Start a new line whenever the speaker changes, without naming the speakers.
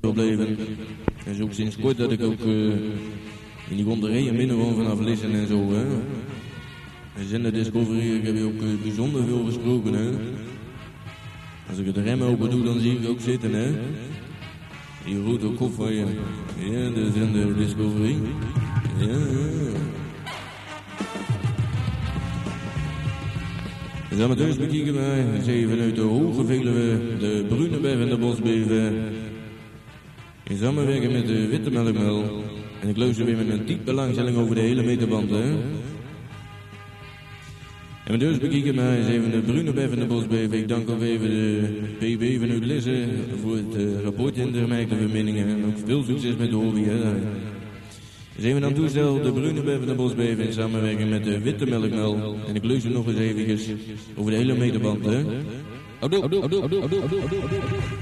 wil blijven. En zo sinds kort dat ik ook in die gonderijen binnen woon vanaf Lissen en zo. Hè. En Zender Discovery, ik heb je ook bijzonder veel gesproken. Hè. Als ik de rem open doe, dan zie ik ook zitten. Hè. Die rode kop van je. Ja, de Zender Discovery. Ja. De amateurs bekijken wij, zeven vanuit de Hoge Veluwe, de Brunebef en de Bosbeven. In samenwerking met de Witte Melkmel. En ik luister weer met een diep belangstelling over de hele meterband, hè. En dus bekijken wij, zeven de Brunebef en de Bosbeven. Ik dank ook even de PB vanuit Lissen voor het rapport en de gemerkte verbindingen. En ook veel succes met de hobby, hè. Zijn we dan toestel, de Brunebef en de Bosbeven in samenwerking met de Witte Melkmel. En ik luister nog eens eventjes over de hele meterband, hè. Abdul.